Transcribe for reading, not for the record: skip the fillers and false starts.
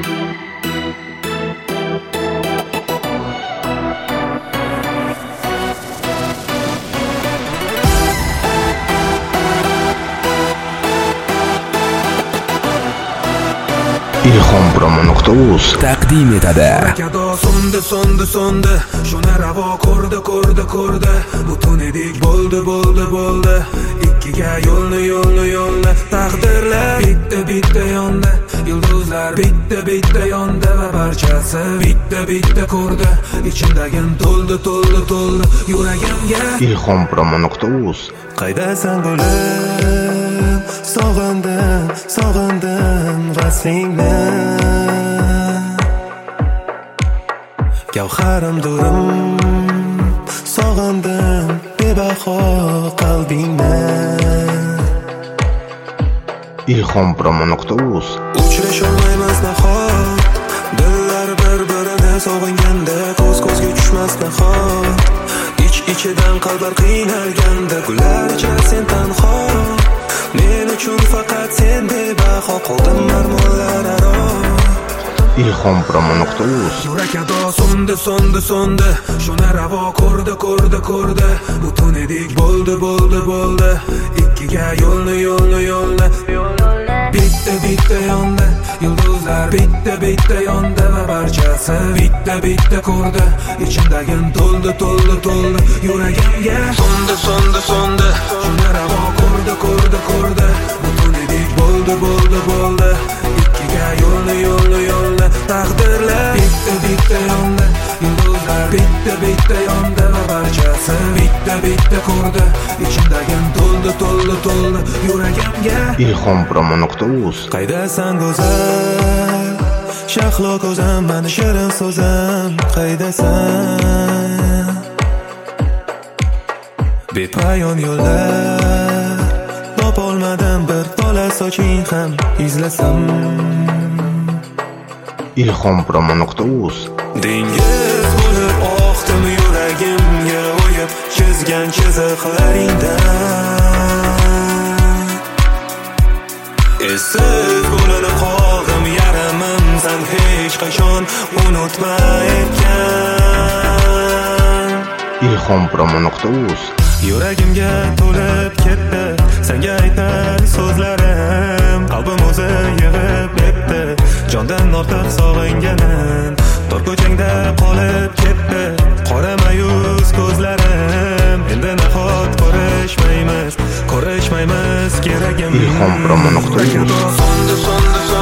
ilhompromo.uz taqdim etadi. So'ndi shuni ravo ko'rdi butun edik bo'ldi ikkiga yo'lni taqdirlar bitta yonda yulduzlar bitta yonda va barchasi bitta ko'rdi ichimdagin to'ldi yuragimga ilhompromo.uz qaydasan g'ulim sog'indim vaslingni gavharim durim sog'indim bebaho qalbingni ilhompromo.uz uchrasholmaymiz nahot dillar bir-birini sog'inganda ko'zga tushmas nahot ichidan qalblar qiynalganda gullar ichra sen tanho men uchun faqat sen bebaho qoldim marmonlar aro ilhompromo.uz yurak ado so'ndi shuni ravo ko'rdi butun edik bo'ldi ikkiga yo'lni bitta yonda yulduzlar bitta yonda va barchasi bitta ko'rdi ichimdagin to'ldi yuragimga so'ndi shuni ravo ko'rdi butun edik bo'ldi ikkiga yo'lni taqdirlar bitta yonda yulduzlar bitta yonda va barchasi bitta ko'rdi ichimdagin to'ldi yuragimga ilhompromo.uz qaydasan go'zal shahlo ko'zam mani shirin so'zam qaydasan bepayon yo'llar topolmadim bir tola soching ham izlasam ilhompromo.uz dengiz bo'lib oqdim yuragimga o'yib chizgan chiziqlaringdan esiz bo'linib qoldim yaramim san hech qachon unutmayotgan ilhompromo.uz yuragimga to'lib ketdi senga aytar so'zlarim qalbim o'zi yig'ib ketdi jondan ortiq sog'inganim tor ko'changda qolib ketdi qora mayus ko'zlarim endi nahot ko'rishmaymiz keragim ilhompromo.uz so'ndi